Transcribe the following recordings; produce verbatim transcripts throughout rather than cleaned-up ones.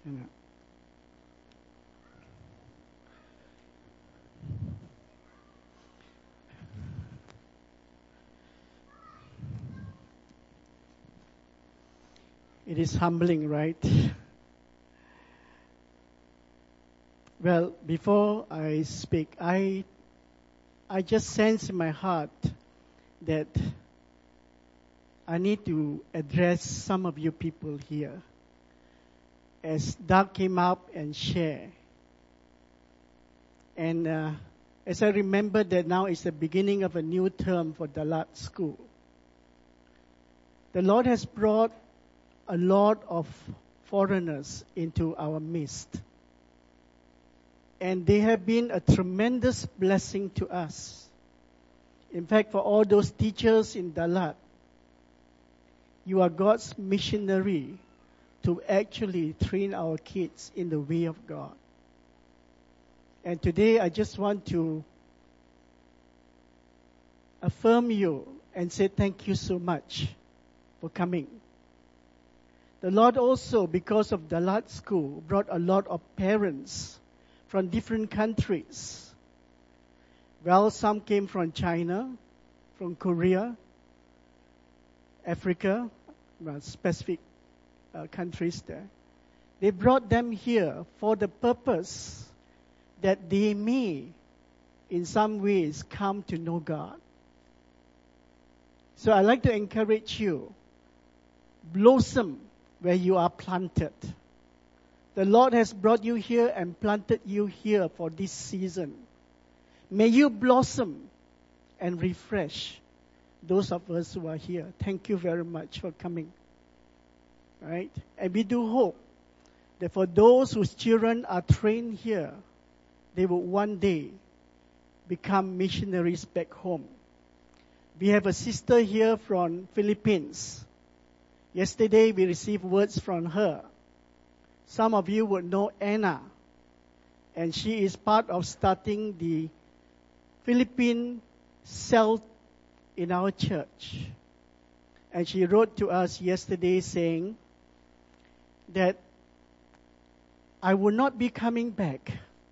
You know. It is humbling, right? Well, before I speak, I I just sense in my heart that I need to address some of you people here. As Doug came up and shared, and uh, as I remember that now is the beginning of a new term for Dalat School, the Lord has brought a lot of foreigners into our midst. And they have been a tremendous blessing to us. In fact, for all those teachers in Dalat, you are God's missionary to actually train our kids in the way of God. And today I just want to affirm you and say thank you so much for coming. The Lord also, because of Dalat School, brought a lot of parents from different countries. Well, some came from China, from Korea, Africa, well, specific uh, countries there. They brought them here for the purpose that they may, in some ways, come to know God. So I'd like to encourage you, blossom where you are planted. The Lord has brought you here and planted you here for this season. May you blossom and refresh those of us who are here. Thank you very much for coming. All right? And we do hope that for those whose children are trained here, they will one day become missionaries back home. We have a sister here from Philippines. Yesterday we received words from her. Some of you would know Anna, and she is part of starting the Philippine cell in our church. And she wrote to us yesterday saying that I will not be coming back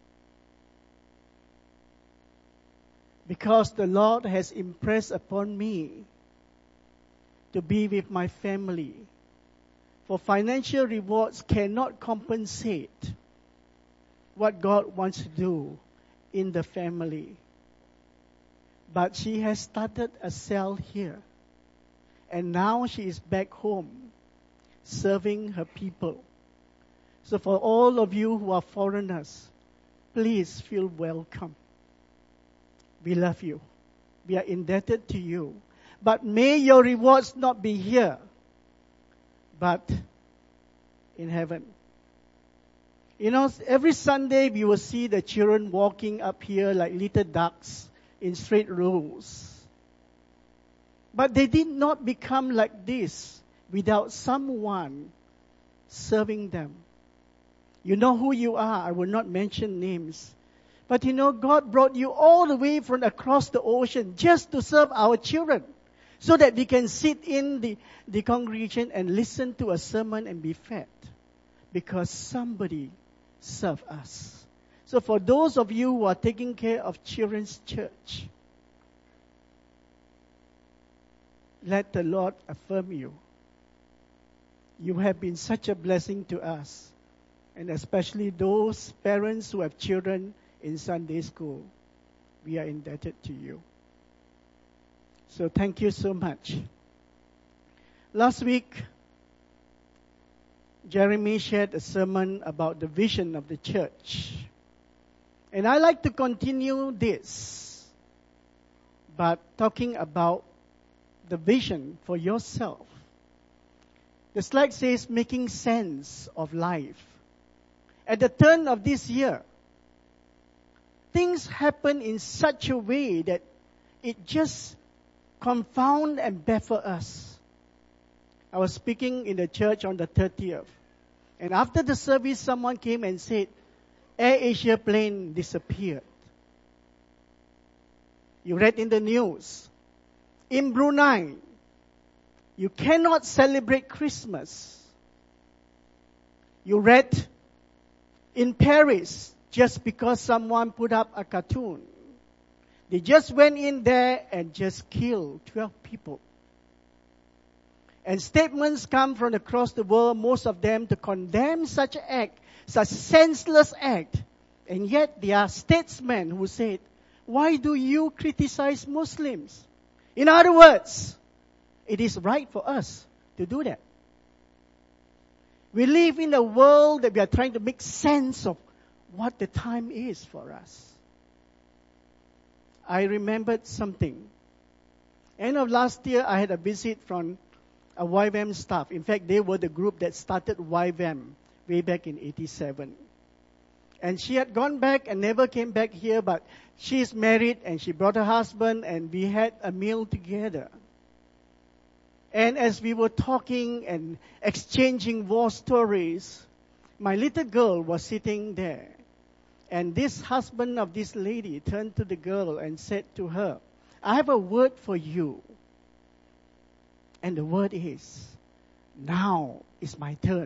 because the Lord has impressed upon me to be with my family. For financial rewards cannot compensate what God wants to do in the family. But she has started a cell here. And now she is back home serving her people. So for all of you who are foreigners, please feel welcome. We love you. We are indebted to you. But may your rewards not be here, but in heaven. You know, every Sunday we will see the children walking up here like little ducks in straight rows. But they did not become like this without someone serving them. You know who you are. I will not mention names. But you know, God brought you all the way from across the ocean just to serve our children, so that we can sit in the, the congregation and listen to a sermon and be fed. Because somebody served us. So for those of you who are taking care of children's church, let the Lord affirm you. You have been such a blessing to us. And especially those parents who have children in Sunday school. We are indebted to you. So thank you so much. Last week, Jeremy shared a sermon about the vision of the church. And I like to continue this, but talking about the vision for yourself. The slide says, making sense of life. At the turn of this year, things happen in such a way that it just confound and baffle us. I was speaking in the church on the thirtieth. And after the service, someone came and said, Air Asia plane disappeared. You read in the news. In Brunei, you cannot celebrate Christmas. You read in Paris just because someone put up a cartoon. They just went in there and just killed twelve people. And statements come from across the world, most of them to condemn such an act, such senseless act. And yet there are statesmen who said, why do you criticize Muslims? In other words, it is right for us to do that. We live in a world that we are trying to make sense of what the time is for us. I remembered something. End of last year, I had a visit from a Y WAM staff. In fact, they were the group that started Y WAM way back in eighty-seven. And she had gone back and never came back here, but she is married and she brought her husband and we had a meal together. And as we were talking and exchanging war stories, my little girl was sitting there. And this husband of this lady turned to the girl and said to her, I have a word for you. And the word is, now is my turn.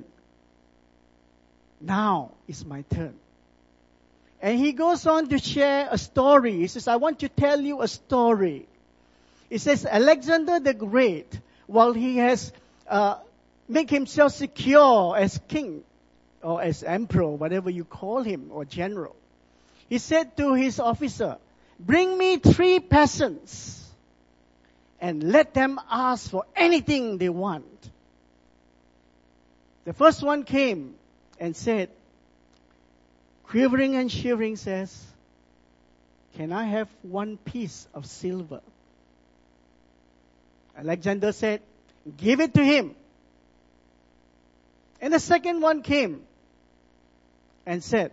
Now is my turn. And he goes on to share a story. He says, I want to tell you a story. He says, Alexander the Great, while he has uh, made himself secure as king, or as emperor, whatever you call him, or general, he said to his officer, bring me three peasants and let them ask for anything they want. The first one came and said, quivering and shivering, says, can I have one piece of silver? Alexander said, give it to him. And the second one came and said,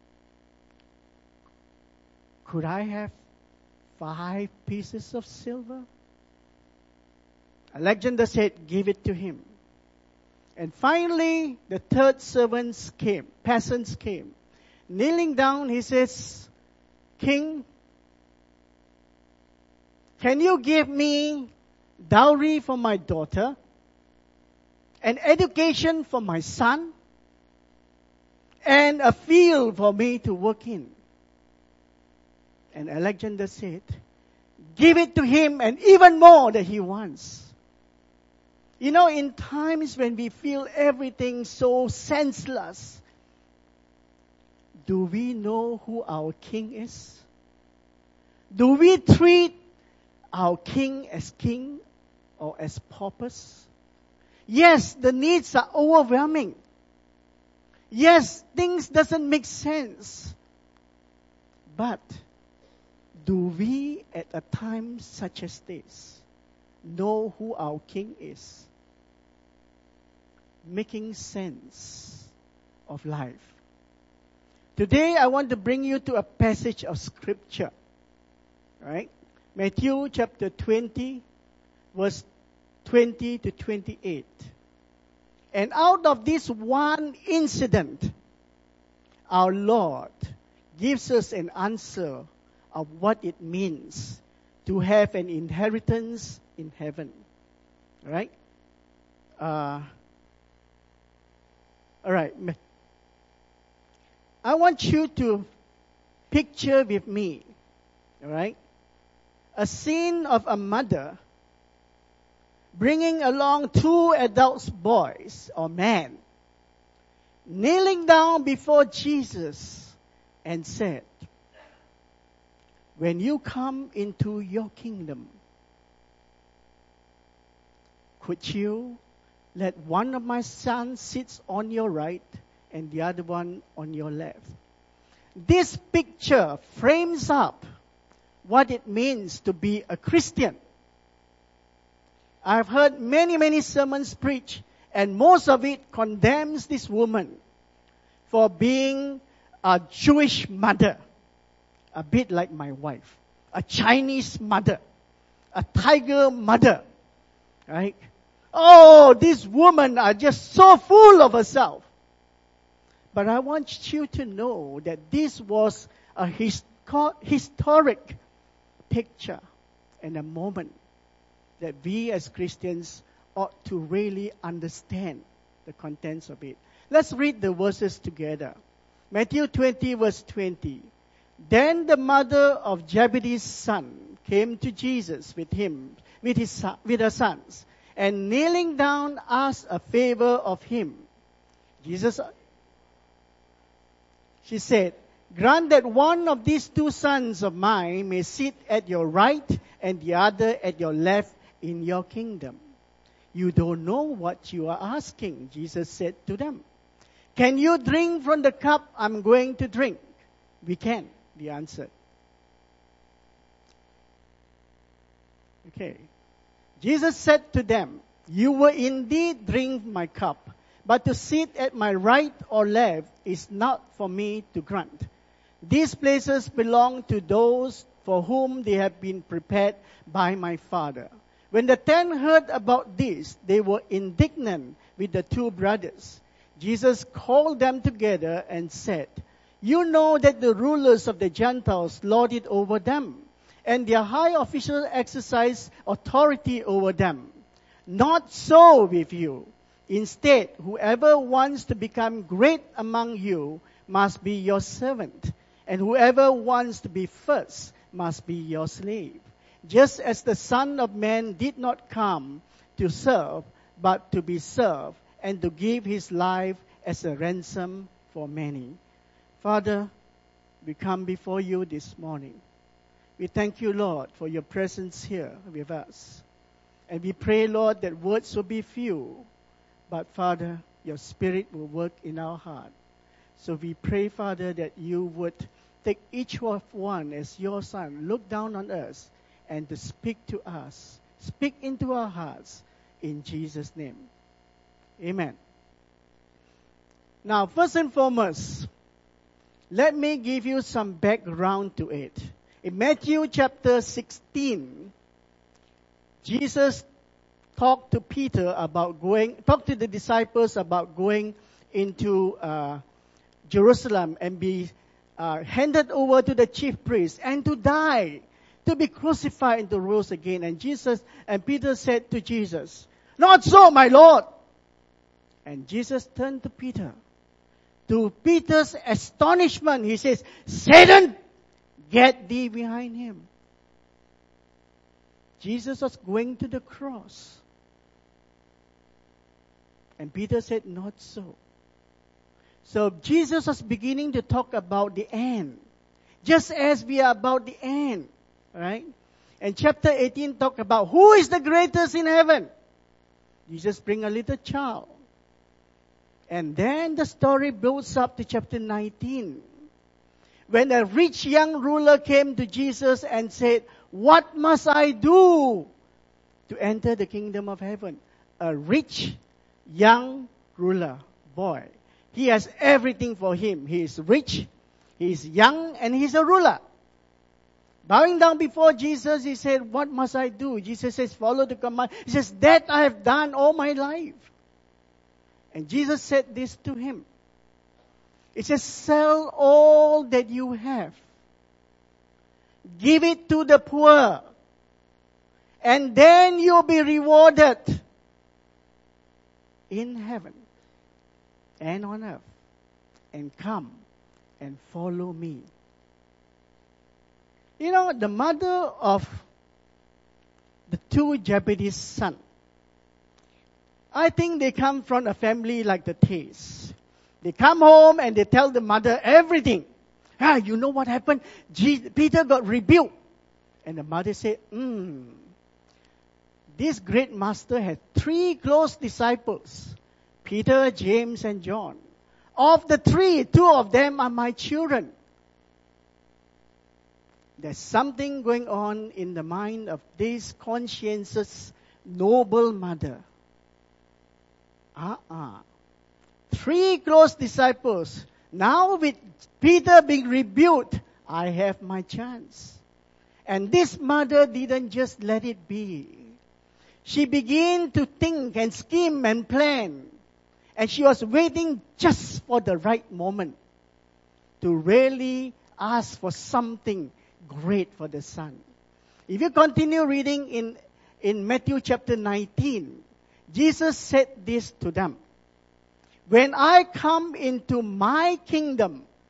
could I have five pieces of silver? Alexander said, give it to him. And finally, the third servants came, peasants came. Kneeling down, he says, King, can you give me dowry for my daughter, an education for my son, and a field for me to work in? And Alexander said, give it to him and even more that he wants. You know, in times when we feel everything so senseless, do we know who our king is? Do we treat our king as king or as paupers? Yes, the needs are overwhelming. Yes, things doesn't make sense. But do we at a time such as this know who our king is? Making sense of life. Today I want to bring you to a passage of scripture. Right? Matthew chapter twenty, verse twenty to twenty-eight. And out of this one incident, our Lord gives us an answer of what it means to have an inheritance in heaven. Right? Uh, all right. I want you to picture with me, all right, a scene of a mother bringing along two adult boys or men, kneeling down before Jesus and said, when you come into your kingdom, could you let one of my sons sit on your right and the other one on your left? This picture frames up what it means to be a Christian. I've heard many, many sermons preached, and most of it condemns this woman for being a Jewish mother, a bit like my wife, a Chinese mother, a tiger mother, right? Oh, these women are just so full of herself. But I want you to know that this was a hisco- historic picture and a moment that we as Christians ought to really understand the contents of it. Let's read the verses together. Matthew twenty verse twenty. Then the mother of Zebedee's son came to Jesus with him, with his son, with her sons, and kneeling down asked a favor of him. Jesus, she said, grant that one of these two sons of mine may sit at your right and the other at your left in your kingdom. You don't know what you are asking, Jesus said to them. Can you drink from the cup I'm going to drink? We can, they answered. Okay. Jesus said to them, you will indeed drink my cup, but to sit at my right or left is not for me to grant. These places belong to those for whom they have been prepared by my Father. When the ten heard about this, they were indignant with the two brothers. Jesus called them together and said, you know that the rulers of the Gentiles lord it over them, and their high officials exercise authority over them. Not so with you. Instead, whoever wants to become great among you must be your servant, and whoever wants to be first must be your slave. Just as the Son of Man did not come to serve, but to be served, and to give his life as a ransom for many. Father, we come before you this morning. We thank you, Lord, for your presence here with us. And we pray, Lord, that words will be few, but Father, your Spirit will work in our heart. So we pray, Father, that you would take each of one as your son, look down on us, and to speak to us, speak into our hearts, in Jesus' name. Amen. Now, first and foremost, let me give you some background to it. In Matthew chapter sixteen, Jesus talked to Peter about going, talked to the disciples about going into uh, Jerusalem and be uh, handed over to the chief priests and to die, to be crucified and to rose again. And Jesus and Peter said to Jesus, not so, my Lord. And Jesus turned to Peter. To Peter's astonishment, he says, Satan, get thee behind him. Jesus was going to the cross. And Peter said, not so. So Jesus was beginning to talk about the end. Just as we are about the end. Right? And chapter eighteen talk about who is the greatest in heaven. Jesus bring a little child. And then the story builds up to chapter nineteen. When a rich young ruler came to Jesus and said, what must I do to enter the kingdom of heaven? A rich young ruler, boy. He has everything for him. He is rich, he is young, and he's a ruler. Bowing down before Jesus, he said, what must I do? Jesus says, follow the command. He says, that I have done all my life. And Jesus said this to him. It says, sell all that you have. Give it to the poor. And then you'll be rewarded in heaven and on earth. And come and follow me. You know, the mother of the two Zebedee's sons, I think they come from a family like the Tays. They come home and they tell the mother everything. Ah, you know what happened? Je- Peter got rebuked. And the mother said, hmm, this great master had three close disciples, Peter, James, and John. Of the three, two of them are my children. There's something going on in the mind of this conscientious, noble mother. Uh-uh. Three close disciples. Now with Peter being rebuked, I have my chance. And this mother didn't just let it be. She began to think and scheme and plan. And she was waiting just for the right moment to really ask for something great for the son. If you continue reading in, in Matthew chapter nineteen, Jesus said this to them. When I come into my kingdom,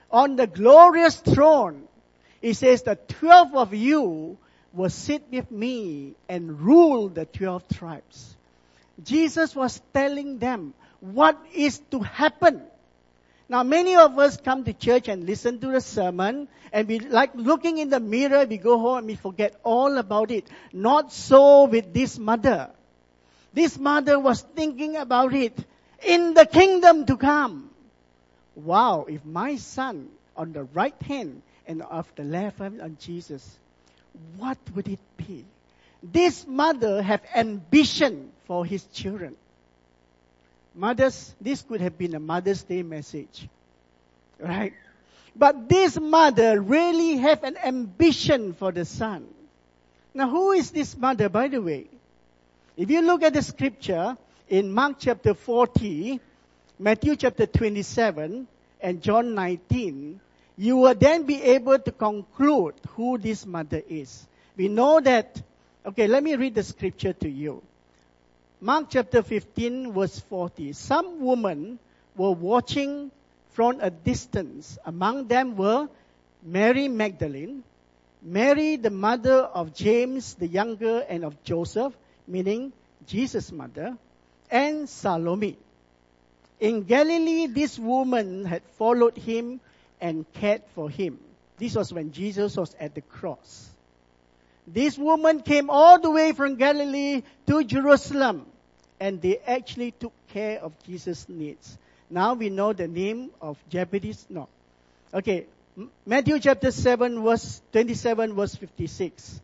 on the glorious throne. He says, the twelve of you will sit with me and rule the twelve tribes. Jesus was telling them what is to happen. Now, many of us come to church and listen to the sermon, and we like looking in the mirror, we go home and we forget all about it. Not so with this mother. This mother was thinking about it in the kingdom to come. Wow, if my son on the right hand and of the left hand on Jesus, what would it be? This mother have ambition for his children. Mothers, this could have been a Mother's Day message, right? But this mother really have an ambition for the son. Now, who is this mother, by the way? If you look at the scripture in Mark chapter forty, Matthew chapter twenty-seven, and John nineteen, you will then be able to conclude who this mother is. We know that, okay, let me read the scripture to you. Mark chapter fifteen, verse forty. Some women were watching from a distance. Among them were Mary Magdalene, Mary the mother of James the younger and of Joseph, meaning Jesus' mother, and Salome. In Galilee, this woman had followed him and cared for him. This was when Jesus was at the cross. This woman came all the way from Galilee to Jerusalem, and they actually took care of Jesus' needs. Now we know the name of Jabedes. No. Okay, Matthew chapter seven, verse twenty-seven, verse fifty-six.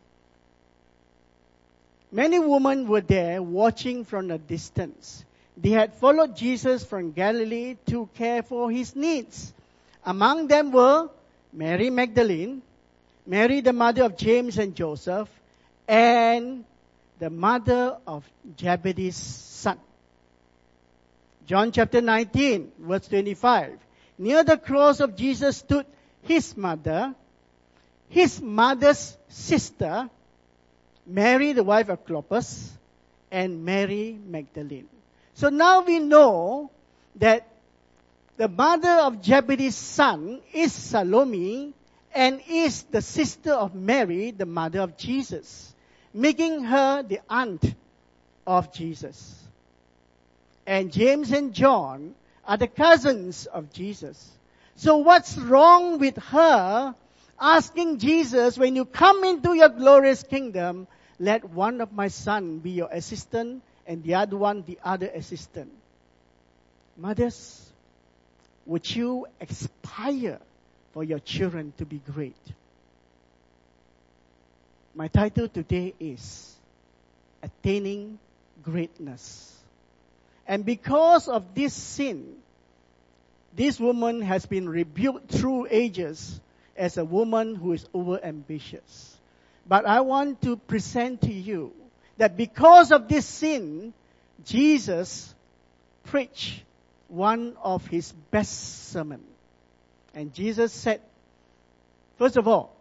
Many women were there watching from a distance. They had followed Jesus from Galilee to care for his needs. Among them were Mary Magdalene, Mary the mother of James and Joseph, and the mother of Jabedes' son. John chapter nineteen, verse twenty-five. Near the cross of Jesus stood his mother, his mother's sister, Mary the wife of Clopas, and Mary Magdalene. So now we know that the mother of Jabedes' son is Salome and is the sister of Mary, the mother of Jesus, making her the aunt of Jesus. And James and John are the cousins of Jesus. So what's wrong with her asking Jesus, when you come into your glorious kingdom, let one of my sons be your assistant and the other one the other assistant? Mothers, would you aspire for your children to be great? My title today is Attaining Greatness. And because of this sin, this woman has been rebuked through ages as a woman who is overambitious. But I want to present to you that because of this sin, Jesus preached one of his best sermons. And Jesus said, first of all,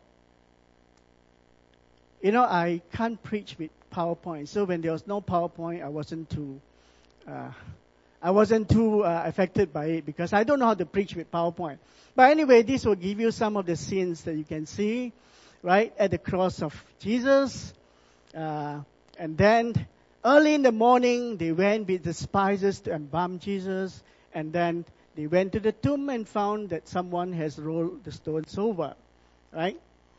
you know, I can't preach with PowerPoint. So when there was no PowerPoint, I wasn't too, uh, I wasn't too uh, affected by it because I don't know how to preach with PowerPoint. But anyway, this will give you some of the scenes that you can see, right, at the cross of Jesus. Uh, and then early in the morning, they went with the spices to embalm Jesus. And then they went to the tomb and found that someone has rolled the stones over, right?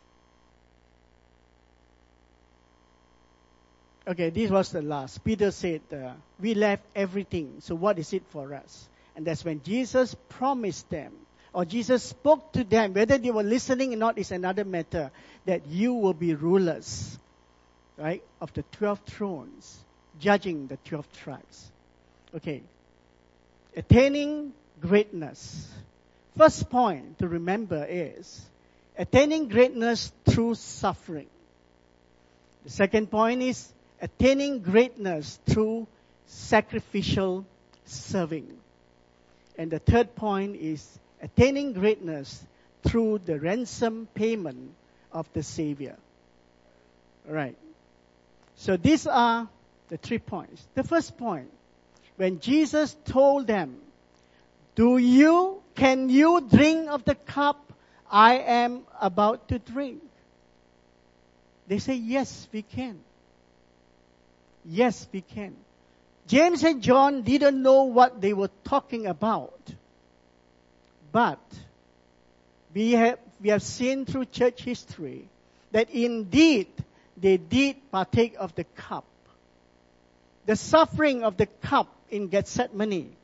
Okay, this was the last. Peter said, uh, we left everything, so what is it for us? And that's when Jesus promised them, or Jesus spoke to them, whether they were listening or not is another matter, that you will be rulers, right, of the twelve thrones, judging the twelve tribes. Okay, attaining greatness. First point to remember is attaining greatness through suffering. The second point is attaining greatness through sacrificial serving. And the third point is attaining greatness through the ransom payment of the Savior. All right. So these are the three points. The first point, when Jesus told them, do you, can you drink of the cup I am about to drink. They say, yes, we can. Yes, we can. James and John didn't know what they were talking about. But we have, we have seen through church history that indeed they did partake of the cup. The suffering of the cup in Gethsemane.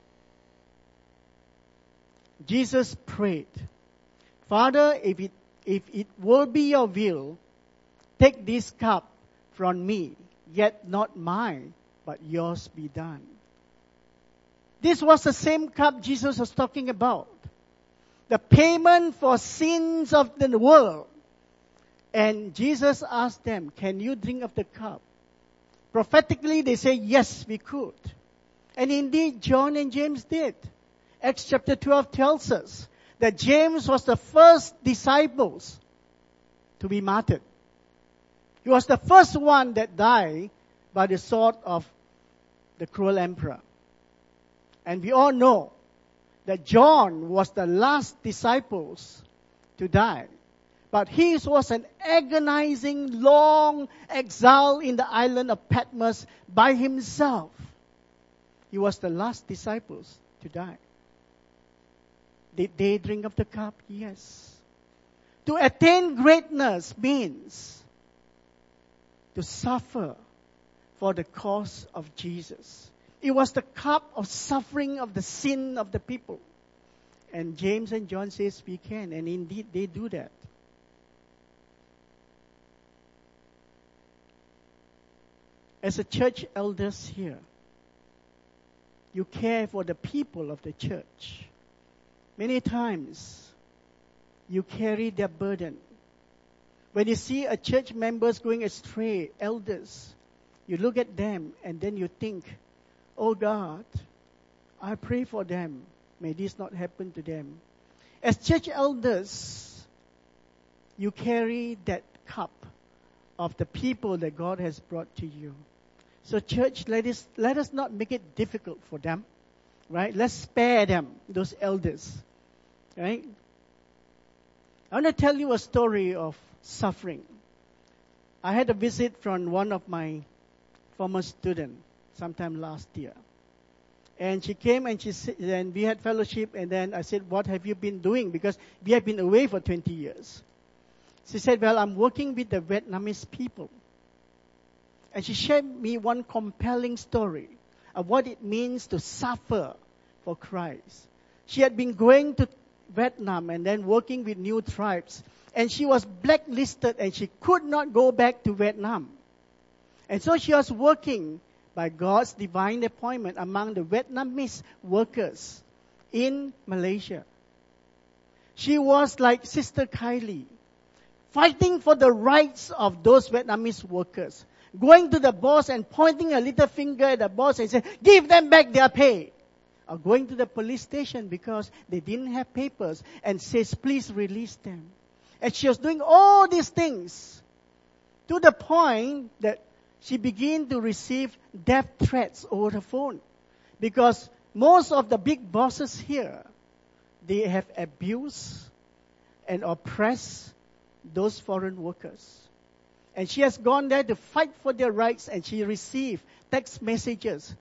Jesus prayed, Father, if it, if it will be your will, take this cup from me, yet not mine, but yours be done. This was the same cup Jesus was talking about. The payment for sins of the world. And Jesus asked them, can you drink of the cup? Prophetically, they say, yes, we could. And indeed, John and James did. Acts chapter twelve tells us that James was the first disciples to be martyred. He was the first one that died by the sword of the cruel emperor. And we all know that John was the last disciples to die. But he was an agonizing, long exile in the island of Patmos by himself. He was the last disciples to die. Did they drink of the cup? Yes. To attain greatness means to suffer for the cause of Jesus. It was the cup of suffering of the sin of the people. And James and John says we can, and indeed they do that. As a church elders here, you care for the people of the church. Many times, you carry their burden. When you see a church members going astray, elders, you look at them and then you think, oh God, I pray for them. May this not happen to them. As church elders, you carry that cup of the people that God has brought to you. So church, let us, let us not make it difficult for them. Right? Let's spare them, those elders. Right? I want to tell you a story of suffering. I had a visit from one of my former students sometime last year. And she came and she said, and we had fellowship, and then I said, what have you been doing? Because we have been away for twenty years. She said, well, I'm working with the Vietnamese people. And she shared me one compelling story of what it means to suffer for Christ. She had been going to Vietnam and then working with new tribes. And she was blacklisted and she could not go back to Vietnam. And so she was working by God's divine appointment among the Vietnamese workers in Malaysia. She was like Sister Kylie, fighting for the rights of those Vietnamese workers. Going to the boss and pointing a little finger at the boss and saying, give them back their pay. Or going to the police station because they didn't have papers and says, please release them. And she was doing all these things to the point that she began to receive death threats over the phone. Because most of the big bosses here, they have abused and oppressed those foreign workers. And she has gone there to fight for their rights, and she received text messages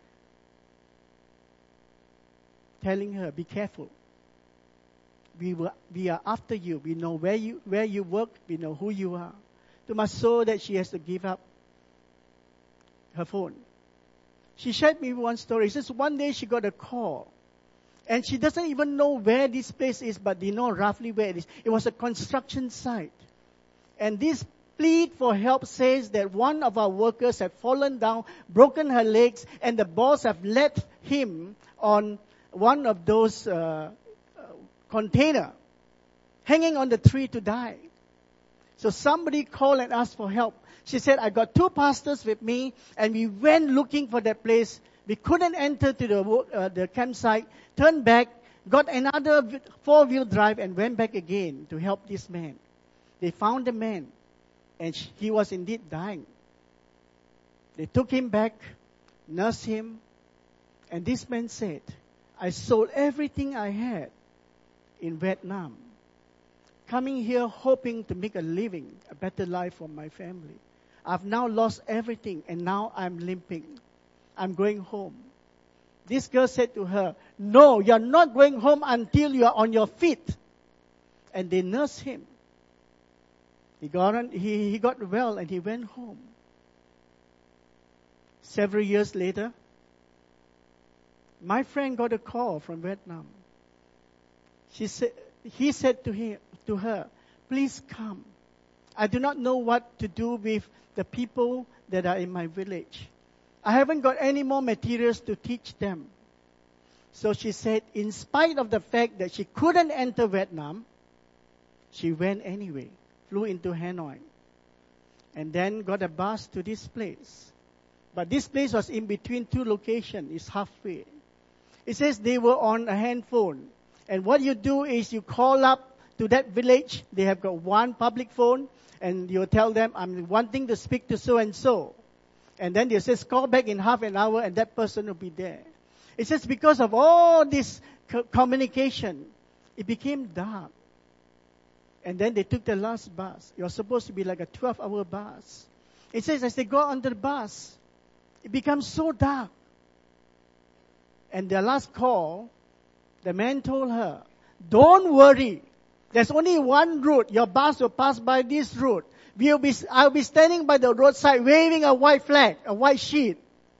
telling her, be careful. We, were, we are after you. We know where you, where you work. We know who you are. To much so that she has to give up her phone. She shared me one story. She says one day she got a call. And she doesn't even know where this place is, but they know roughly where it is. It was a construction site. And this plead for help says that one of our workers had fallen down, broken her legs, and the boss have left him on one of those uh, uh, container, hanging on the tree to die. So somebody called and asked for help. She said, I got two pastors with me, and we went looking for that place. We couldn't enter to the uh, the campsite, turned back, got another four-wheel drive, and went back again to help this man. They found the man. And he was indeed dying. They took him back, nursed him, and this man said, I sold everything I had in Vietnam, coming here hoping to make a living, a better life for my family. I've now lost everything and now I'm limping. I'm going home. This girl said to her, no, you're not going home until you're on your feet. And they nursed him. He got, on, he, he got well and he went home. Several years later, my friend got a call from Vietnam. She said, he said to, him, to her, please come. I do not know what to do with the people that are in my village. I haven't got any more materials to teach them. So she said, in spite of the fact that she couldn't enter Vietnam, she went anyway, flew into Hanoi, and then got a bus to this place. But this place was in between two locations. It's halfway. It says they were on a handphone. And what you do is you call up to that village. They have got one public phone. And you tell them, I'm wanting to speak to so-and-so. And then they says, call back in half an hour and that person will be there. It says because of all this co- communication, it became dark. And then they took the last bus. It was supposed to be like a twelve-hour bus. It says as they go on the bus, it becomes so dark. And their last call, the man told her, don't worry. There's only one route. Your bus will pass by this route. We'll be, I'll be standing by the roadside waving a white flag, a white sheet.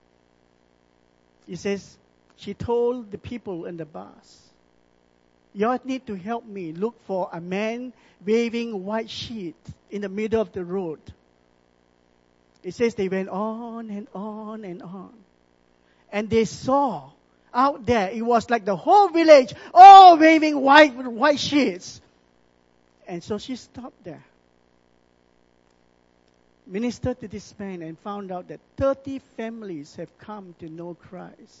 He says, she told the people in the bus, you all need to help me look for a man waving a white sheet in the middle of the road. It says they went on and on and on. And they saw out there, it was like the whole village, all waving white, white sheets. And so she stopped there, ministered to this man, and found out that thirty families have come to know Christ.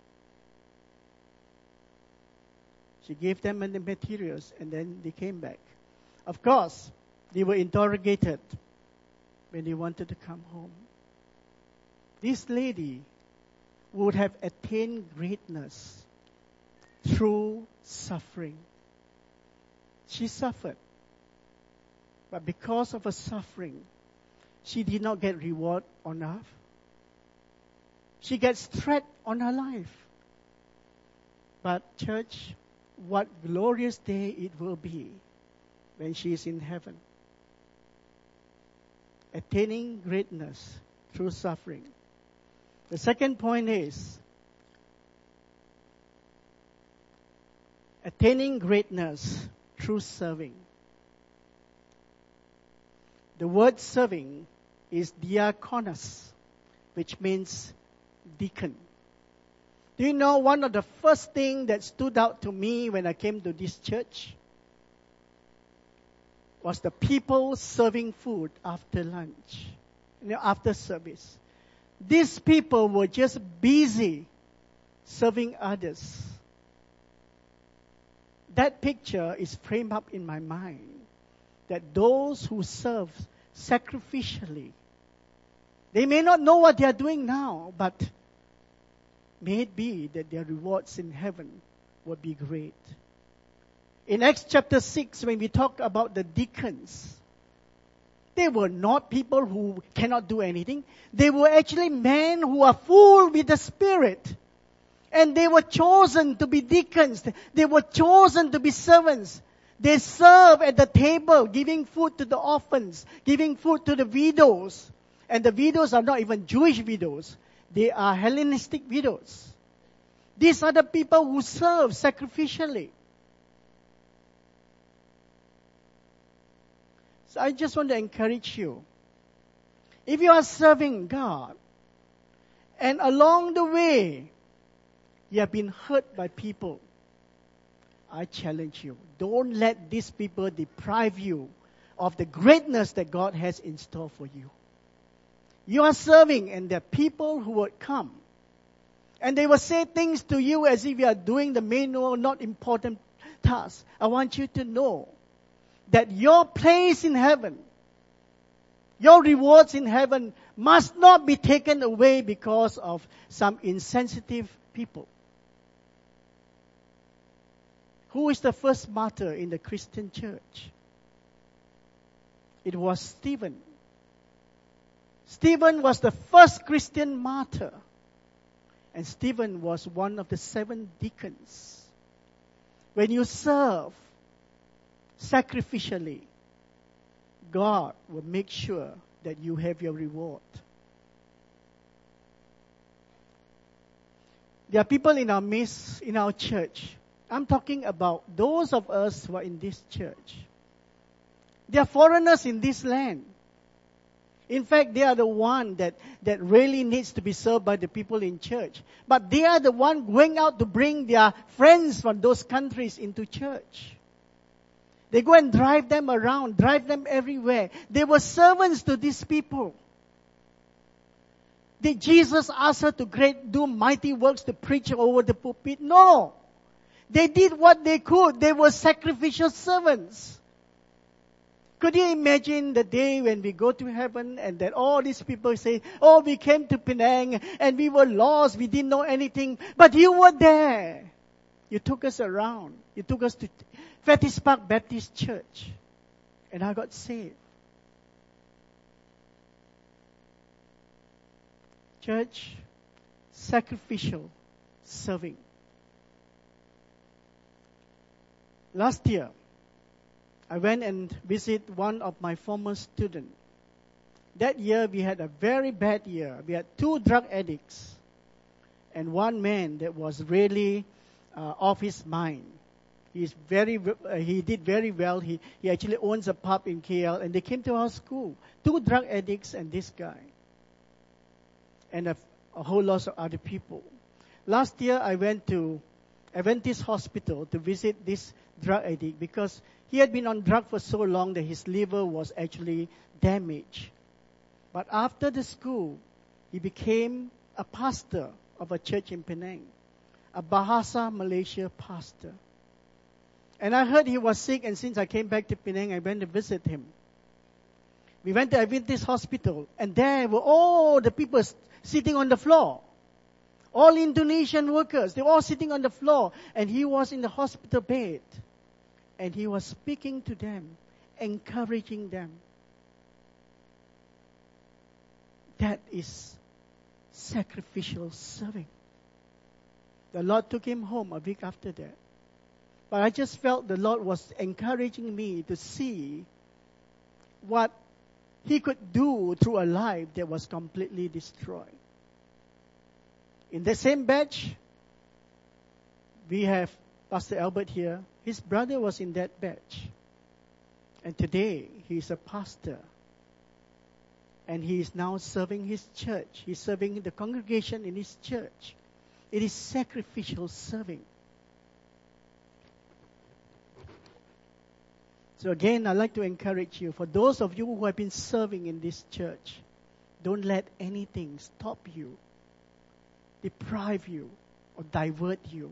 She gave them the materials, and then they came back. Of course, they were interrogated when they wanted to come home. This lady would have attained greatness through suffering. She suffered. But because of her suffering, she did not get reward enough. She gets threat on her life. But church, what glorious day it will be when she is in heaven. Attaining greatness through suffering. The second point is attaining greatness through serving. The word serving is diakonos, which means deacon. Do you know one of the first things that stood out to me when I came to this church was the people serving food after lunch, you know, after service. These people were just busy serving others. That picture is framed up in my mind, that those who serve sacrificially, they may not know what they are doing now, but may it be that their rewards in heaven will be great. In Acts chapter six, when we talk about the deacons, they were not people who cannot do anything. They were actually men who are full with the Spirit. And they were chosen to be deacons. They were chosen to be servants. They serve at the table, giving food to the orphans, giving food to the widows. And the widows are not even Jewish widows. They are Hellenistic widows. These are the people who serve sacrificially. So I just want to encourage you. If you are serving God, and along the way, you have been hurt by people, I challenge you, don't let these people deprive you of the greatness that God has in store for you. You are serving, and there are people who would come, and they will say things to you as if you are doing the menial, not important task. I want you to know that your place in heaven, your rewards in heaven must not be taken away because of some insensitive people. Who is the first martyr in the Christian church? It was Stephen. Stephen was the first Christian martyr. And Stephen was one of the seven deacons. When you serve sacrificially, God will make sure that you have your reward. There are people in our midst, in our church. I'm talking about those of us who are in this church. They are foreigners in this land. In fact, they are the one that, that really needs to be served by the people in church. But they are the one going out to bring their friends from those countries into church. They go and drive them around, drive them everywhere. They were servants to these people. Did Jesus ask her to great, do mighty works to preach over the pulpit? No. They did what they could. They were sacrificial servants. Could you imagine the day when we go to heaven and that all these people say, oh, we came to Penang and we were lost, we didn't know anything, but you were there. You took us around. You took us to Fettes Park Baptist Church. And I got saved. Church, sacrificial serving. Last year, I went and visited one of my former students. That year, we had a very bad year. We had two drug addicts and one man that was really uh, off his mind. He's very, uh, he did very well. He, he actually owns a pub in K L, and they came to our school. Two drug addicts and this guy. And a, a whole lot of other people. Last year, I went to Adventist Hospital to visit this drug addict because he had been on drugs for so long that his liver was actually damaged. But after the school, he became a pastor of a church in Penang, a Bahasa Malaysia pastor. And I heard he was sick, and since I came back to Penang, I went to visit him. We went to Adventist Hospital, and there were all the people sitting on the floor. All Indonesian workers, they were all sitting on the floor, and he was in the hospital bed. And he was speaking to them, encouraging them. That is sacrificial serving. The Lord took him home a week after that. But I just felt the Lord was encouraging me to see what He could do through a life that was completely destroyed. In the same batch, we have Pastor Albert here. His brother was in that batch. And today, he is a pastor. And he is now serving his church. He's serving the congregation in his church. It is sacrificial serving. So again, I'd like to encourage you, for those of you who have been serving in this church, don't let anything stop you, deprive you, or divert you.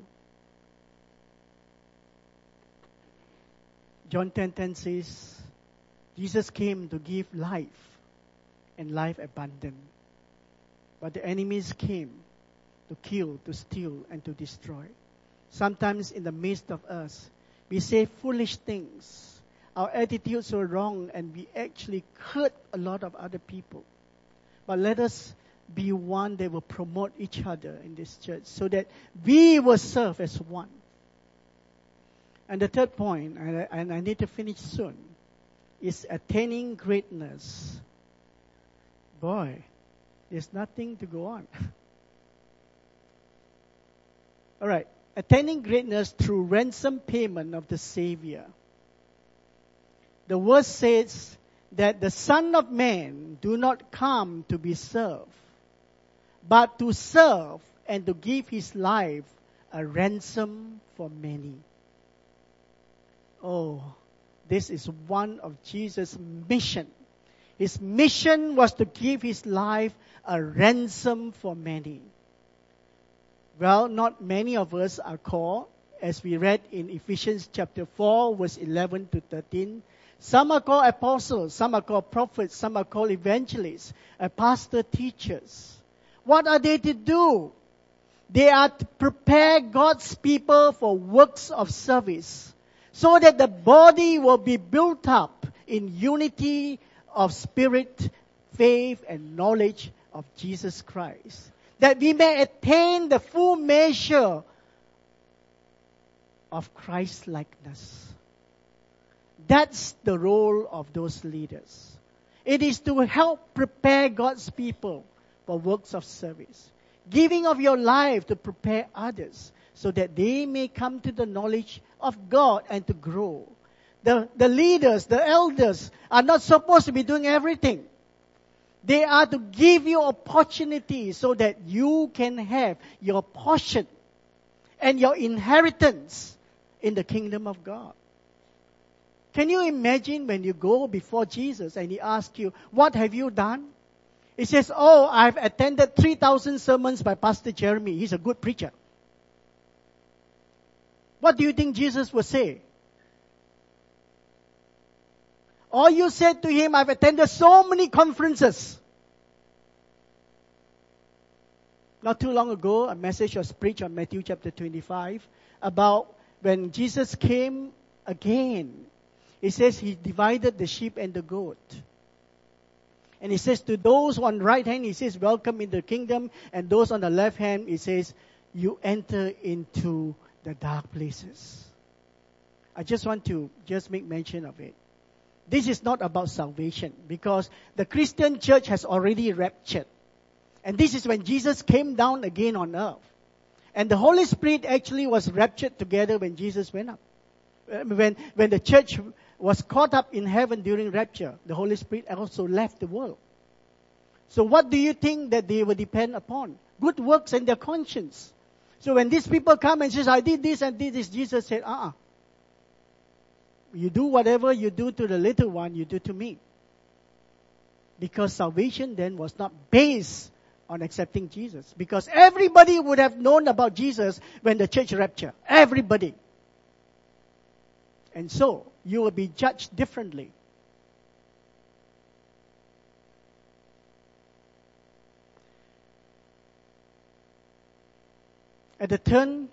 John ten ten says, Jesus came to give life and life abundant. But the enemies came to kill, to steal, and to destroy. Sometimes in the midst of us, we say foolish things. Our attitudes are wrong, and we actually hurt a lot of other people. But let us be one that will promote each other in this church so that we will serve as one. And the third point, and I, and I need to finish soon, is attaining greatness. Boy, there's nothing to go on. All right. Attaining greatness through ransom payment of the Savior. The verse says that the Son of Man do not come to be served, but to serve and to give his life a ransom for many. Oh, this is one of Jesus' mission. His mission was to give his life a ransom for many. Well, not many of us are called, as we read in Ephesians chapter four, verse eleven to thirteen. Some are called apostles, some are called prophets, some are called evangelists, and pastor teachers. What are they to do? They are to prepare God's people for works of service, so that the body will be built up in unity of spirit, faith, and knowledge of Jesus Christ, that we may attain the full measure of Christ-likeness. That's the role of those leaders. It is to help prepare God's people for works of service, giving of your life to prepare others so that they may come to the knowledge of God and to grow. The, the leaders, the elders are not supposed to be doing everything. They are to give you opportunities so that you can have your portion and your inheritance in the kingdom of God. Can you imagine when you go before Jesus and He asks you, what have you done? He says, oh, I've attended three thousand sermons by Pastor Jeremy. He's a good preacher. What do you think Jesus would say? Or you said to Him, I've attended so many conferences. Not too long ago, a message was preached on Matthew chapter twenty-five about when Jesus came again. He says He divided the sheep and the goat. And He says to those on the right hand, He says, welcome in the kingdom. And those on the left hand, He says, you enter into the dark places. I just want to just make mention of it. This is not about salvation because the Christian church has already raptured. And this is when Jesus came down again on earth. And the Holy Spirit actually was raptured together when Jesus went up. When, when the church was caught up in heaven during rapture, the Holy Spirit also left the world. So what do you think that they will depend upon? Good works and their conscience. So when these people come and says, I did this and did this, Jesus said, uh-uh. You do whatever you do to the little one, you do to me. Because salvation then was not based on accepting Jesus. Because everybody would have known about Jesus when the church raptured. Everybody. And so, you will be judged differently. At the turn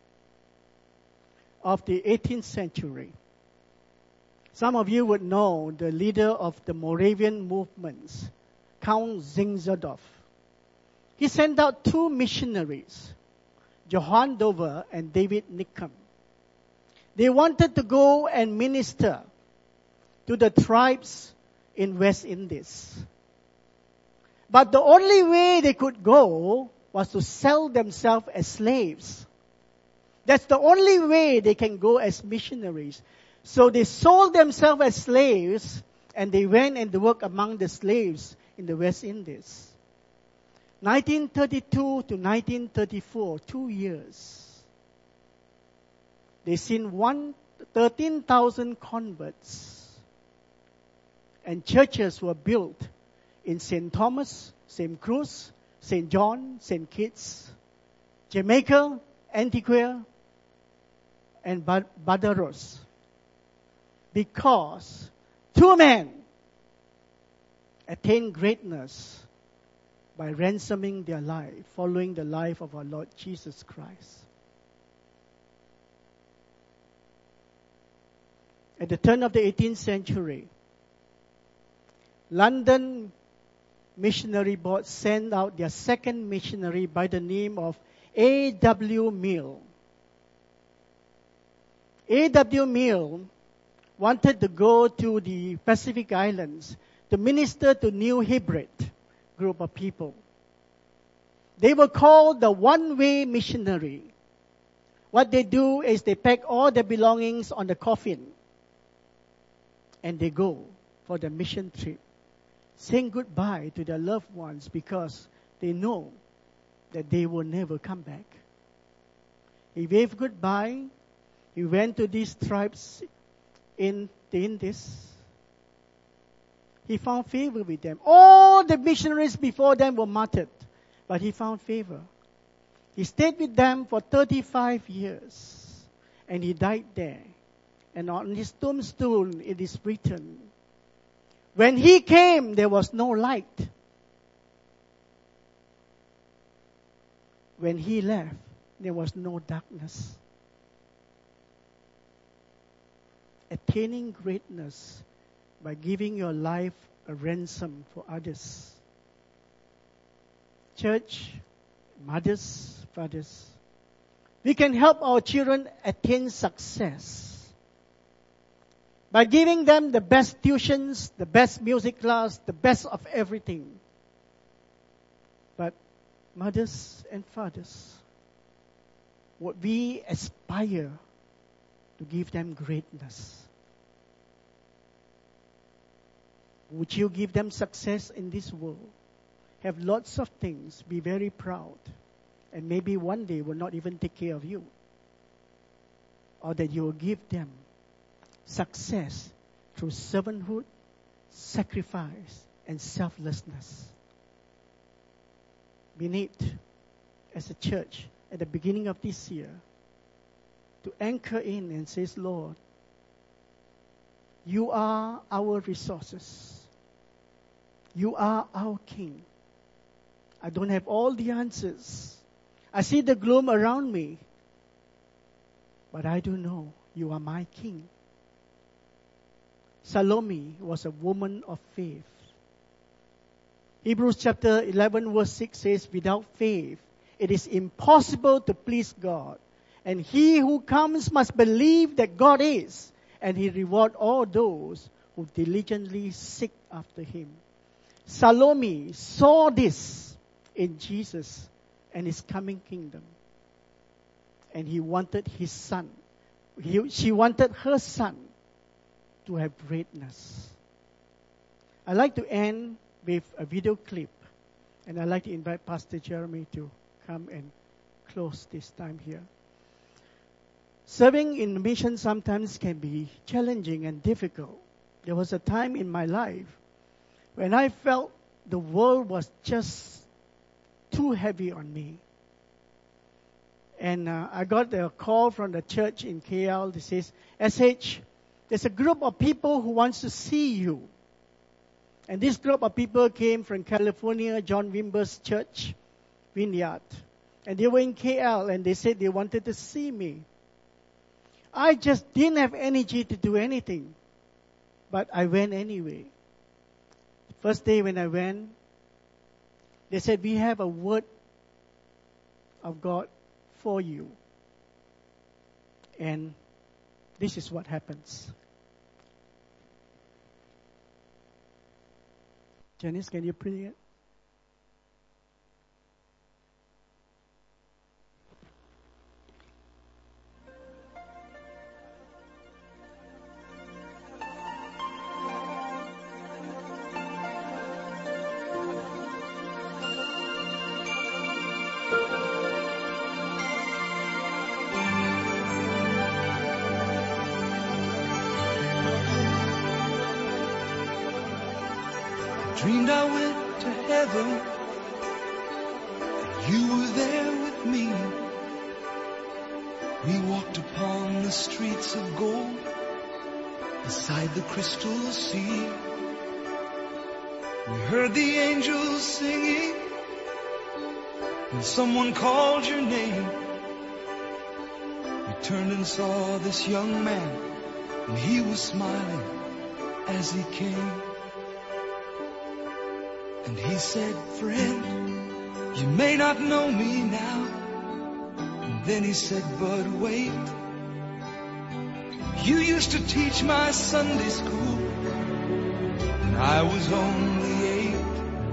of the eighteenth century, some of you would know the leader of the Moravian movements, Count Zinzendorf. He sent out two missionaries, Johann Dover and David Nickham. They wanted to go and minister to the tribes in West Indies. But the only way they could go was to sell themselves as slaves. That's the only way they can go as missionaries. So they sold themselves as slaves and they went and worked among the slaves in the West Indies. nineteen thirty-two to nineteen thirty-four, two years. They seen one, thirteen thousand converts. And churches were built in Saint Thomas, Saint Cruz, Saint John, Saint Kitts, Jamaica, Antigua, and Barbados. Because two men attained greatness by ransoming their life, following the life of our Lord Jesus Christ. At the turn of the eighteenth century, London Missionary Board sent out their second missionary by the name of A W Mill. A W Mill wanted to go to the Pacific Islands to minister to New Hebride group of people. They were called the one-way missionary. What they do is they pack all their belongings on the coffin and they go for the mission trip, saying goodbye to their loved ones because they know that they will never come back. He waved goodbye. He went to these tribes in the Indies. He found favor with them. All the missionaries before them were martyred, but he found favor. He stayed with them for thirty-five years, and he died there. And on his tombstone it is written, when he came, there was no light. When he left, there was no darkness. Attaining greatness by giving your life a ransom for others. Church, mothers, fathers, we can help our children attain success by giving them the best tuitions, the best music class, the best of everything. But mothers and fathers, would we aspire to give them greatness? Would you give them success in this world? Have lots of things, be very proud, and maybe one day will not even take care of you. Or that you will give them success through servanthood, sacrifice, and selflessness. We need, as a church, at the beginning of this year, to anchor in and say, Lord, you are our resources. You are our King. I don't have all the answers. I see the gloom around me. But I do know you are my King. Salome was a woman of faith. Hebrews chapter eleven verse six says, without faith, it is impossible to please God. And he who comes must believe that God is, and he reward all those who diligently seek after him. Salome saw this in Jesus and his coming kingdom. And he wanted his son. He, she wanted her son to have greatness. I'd like to end with a video clip. And I'd like to invite Pastor Jeremy to come and close this time here. Serving in mission sometimes can be challenging and difficult. There was a time in my life when I felt the world was just too heavy on me. And uh, I got a call from the church in K L that says, S H, there's a group of people who wants to see you. And this group of people came from California, John Wimber's church, Vineyard. And they were in K L and they said they wanted to see me. I just didn't have energy to do anything. But I went anyway. First day when I went, they said, we have a word of God for you. And this is what happens. Janice, can you bring it? Dreamed I went to heaven, and you were there with me. We walked upon the streets of gold, beside the crystal sea. We heard the angels singing, and someone called your name. We turned and saw this young man, and he was smiling as he came. And he said, friend, you may not know me now. And then he said, but wait. You used to teach my Sunday school, and I was only eight.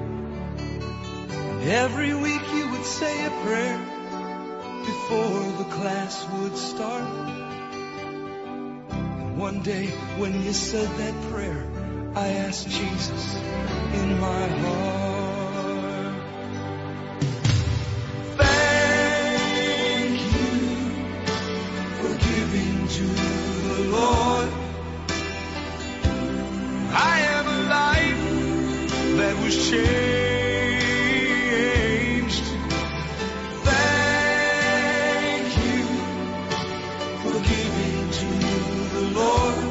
And every week you would say a prayer before the class would start. And one day when you said that prayer, I asked Jesus in my heart. Thank you for giving to the Lord. I am a life that was changed. Thank you for giving to the Lord.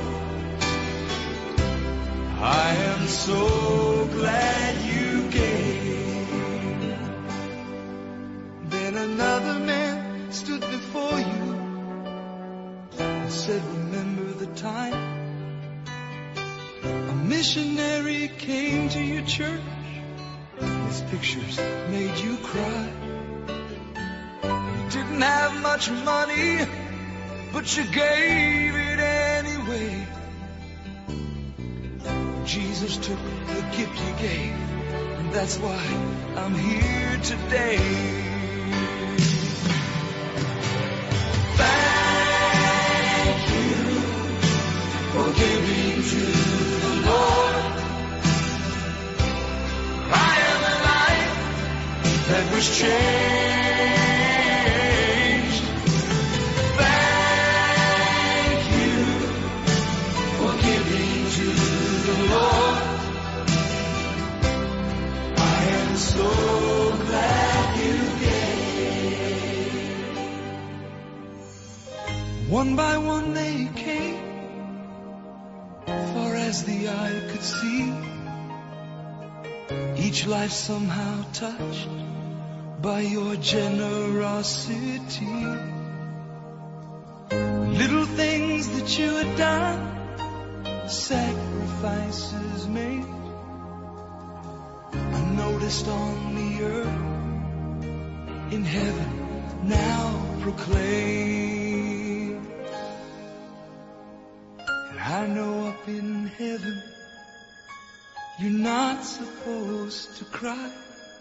I am so glad you came. Then another man stood before you and said, remember the time a missionary came to your church, these pictures made you cry. You didn't have much money, but you gave it anyway. Jesus took the gift you gave, and that's why I'm here today. Thank you for giving to the Lord. I am a life that was changed. Thank you for giving to the Lord. I am so glad you gave. One by one they came, far as the eye could see. Each life somehow touched by your generosity. Little things that you had done, sacrifices made, I noticed on the earth, in heaven now proclaimed. And I know up in heaven you're not supposed to cry,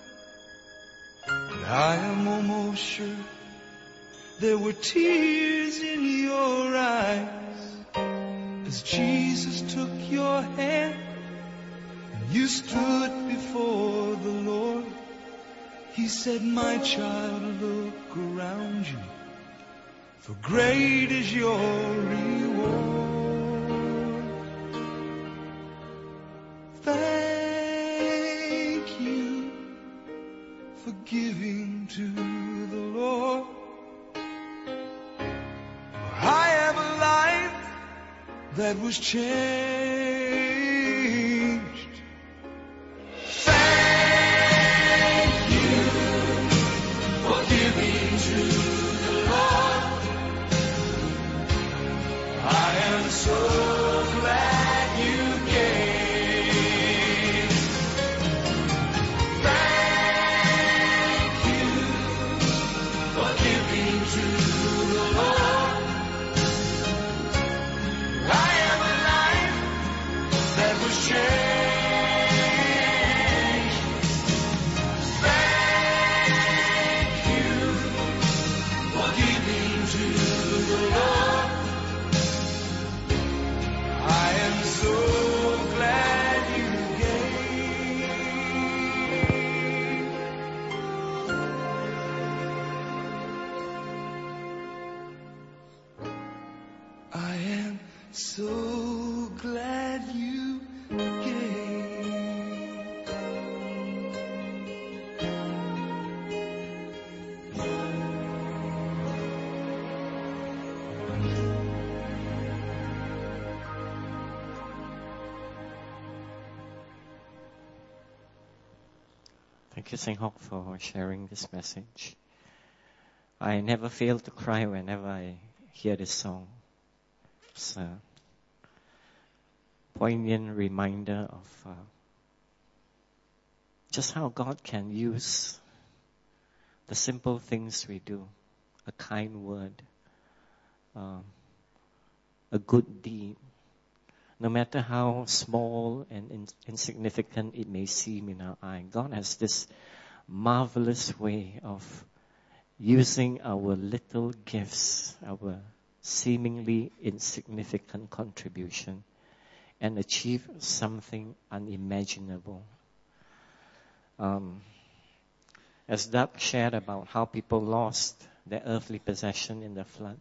but I am almost sure there were tears in your eyes as Jesus took your hand and you stood before the Lord. He said, my child, look around you, for great is your reward. Thank you for giving to the Lord. I have a life that was changed. Thank you for giving to the Lord. I am so glad you gave. So glad you gave. Thank you, Saint Hock, for sharing this message. I never fail to cry whenever I hear this song. It's a poignant reminder of uh, just how God can use the simple things we do, a kind word, um, a good deed. No matter how small and in- insignificant it may seem in our eye, God has this marvelous way of using our little gifts, our seemingly insignificant contribution, and achieve something unimaginable. Um, as Doug shared about how people lost their earthly possession in the flood,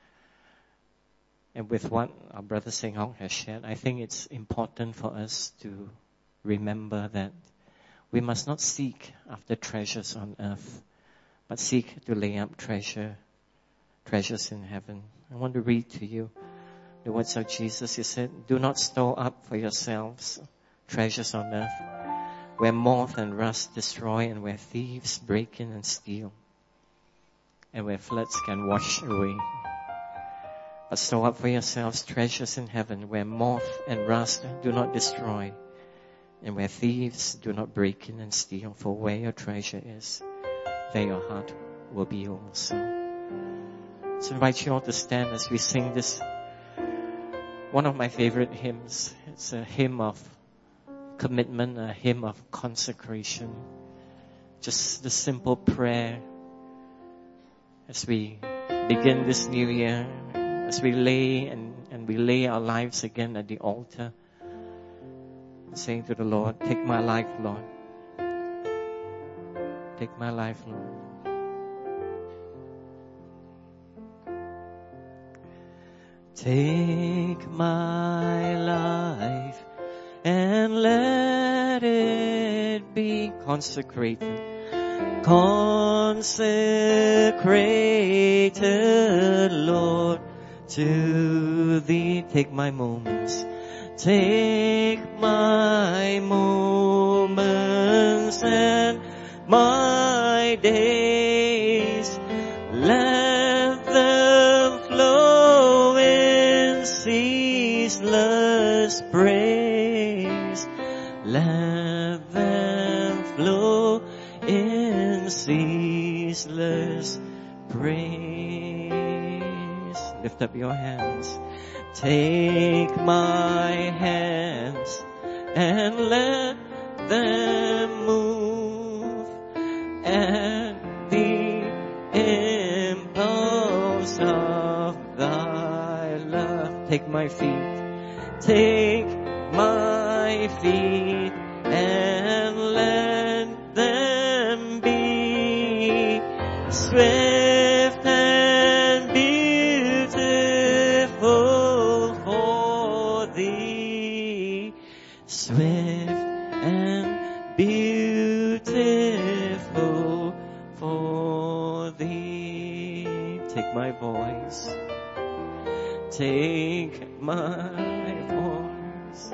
and with what our brother Saint Hock has shared, I think it's important for us to remember that we must not seek after treasures on earth, but seek to lay up treasure, treasures in heaven. I want to read to you the words of Jesus. He said, do not store up for yourselves treasures on earth, where moth and rust destroy and where thieves break in and steal, and where floods can wash away. But store up for yourselves treasures in heaven, where moth and rust do not destroy And where thieves do not break in and steal, for where your treasure is, there your heart will be also. So I invite you all to stand as we sing this, one of my favorite hymns. It's a hymn of commitment, a hymn of consecration. Just the simple prayer as we begin this new year, as we lay and, and we lay our lives again at the altar, saying to the Lord, take my life, Lord. Take my life, Lord. Take my life and let it be consecrated, consecrated, Lord, to Thee. Take my moments, take my moments and my days, let them flow in ceaseless praise, let them flow in ceaseless praise. Lift up your hands. Take my hands and let them move at the impulse of Thy love. Take my feet, take my feet and let them be swift and beautiful for Thee, swift and beautiful for Thee. Take my voice, take my voice.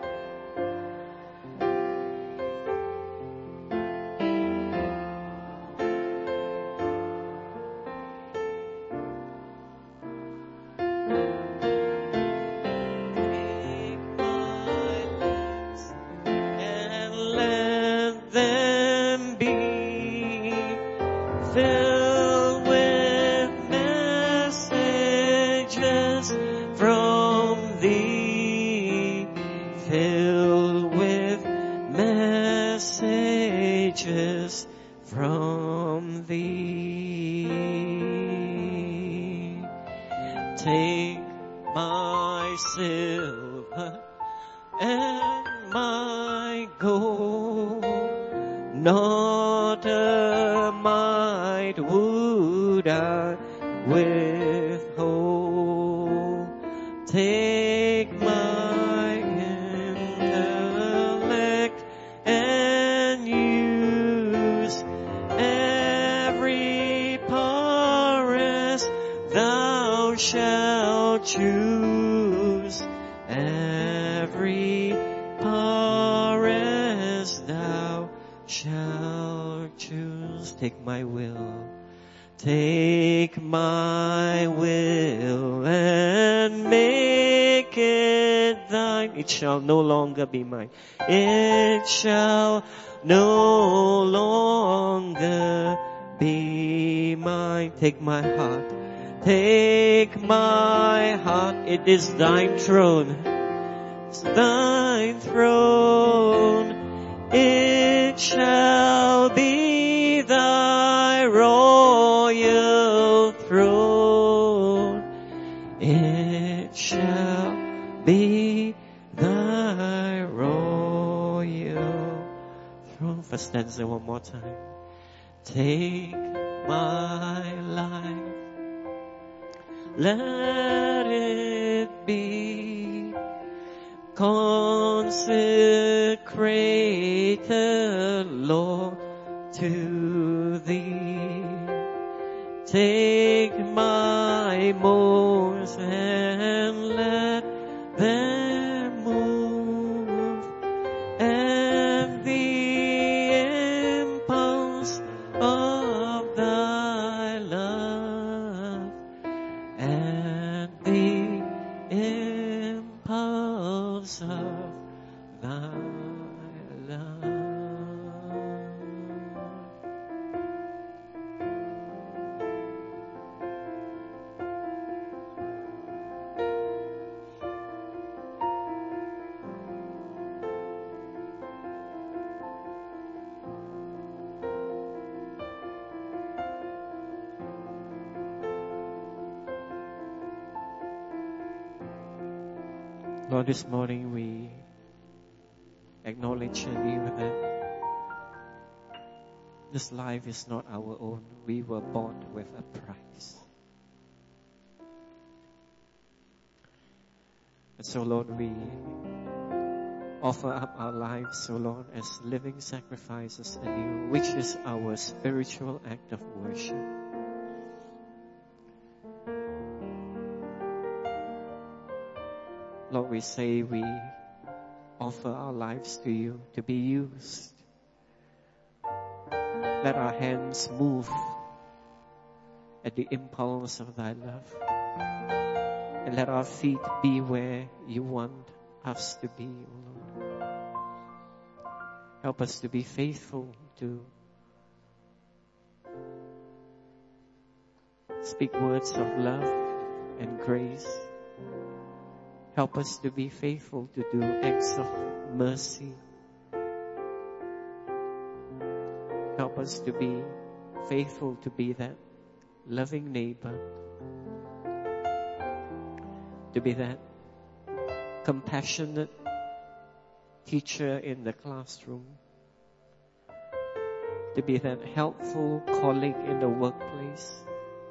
Be mine. It shall no longer be mine. Take my heart, take my heart. It is Thine throne, it's Thine throne. It shall be Thy royal throne. It shall be Thy royal throne. First stanza one more time. Take my life, let it be consecrated, Lord, to Thee. Take my modes and let them move at the impulse of Thy love, at the impulse of Thy Lord, this morning we acknowledge you that this life is not our own. We were bought with a price. And so, Lord, we offer up our lives, O Lord, as living sacrifices anew, which is our spiritual act of worship. Lord, we say we offer our lives to you to be used. Let our hands move at the impulse of thy love. And let our feet be where you want us to be, O Lord. Help us to be faithful to speak words of love and grace. Help us to be faithful to do acts of mercy. Help us to be faithful to be that loving neighbor, to be that compassionate teacher in the classroom, to be that helpful colleague in the workplace.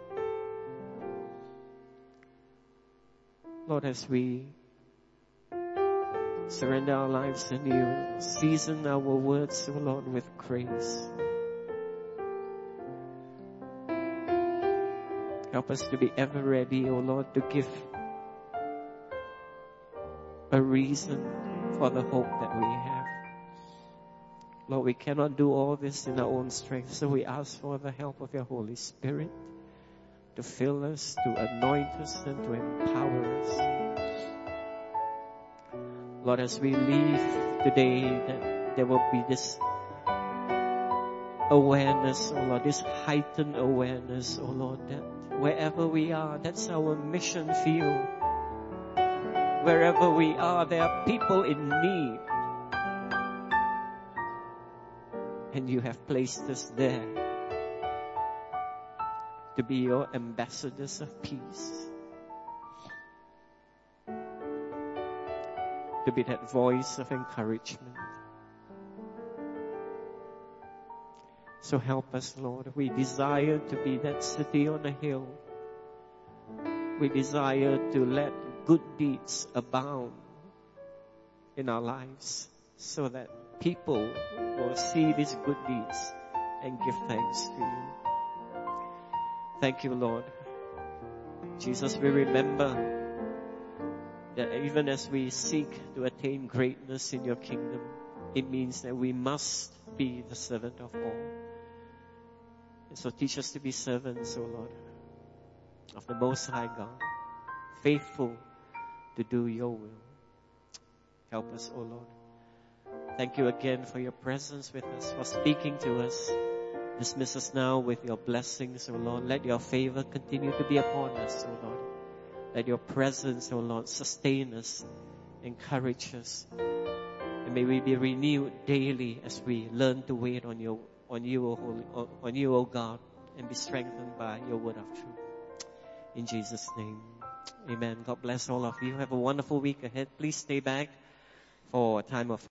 Lord, as we surrender our lives to you, season our words, O Lord, with grace. Help us to be ever ready, O Lord, to give a reason for the hope that we have. Lord, we cannot do all this in our own strength, so we ask for the help of your Holy Spirit to fill us, to anoint us, and to empower us. Lord, as we leave today, that there will be this awareness, oh Lord, this heightened awareness, oh Lord, that wherever we are, that's our mission field. Wherever we are, there are people in need. And you have placed us there to be your ambassadors of peace. To be that voice of encouragement. So help us, Lord. We desire to be that city on a hill. We desire to let good deeds abound in our lives so that people will see these good deeds and give thanks to you. Thank you, Lord. Jesus, we remember that even as we seek to attain greatness in your kingdom, it means that we must be the servant of all. And so teach us to be servants, O Lord, of the Most High God, faithful to do your will. Help us, O Lord. Thank you again for your presence with us, for speaking to us. Dismiss us now with your blessings, O Lord. Let your favor continue to be upon us, O Lord. Let your presence, O Lord, sustain us, encourage us. And may we be renewed daily as we learn to wait on you, on you, O Holy, on you, O God, and be strengthened by your word of truth. In Jesus' name, amen. God bless all of you. Have a wonderful week ahead. Please stay back for a time of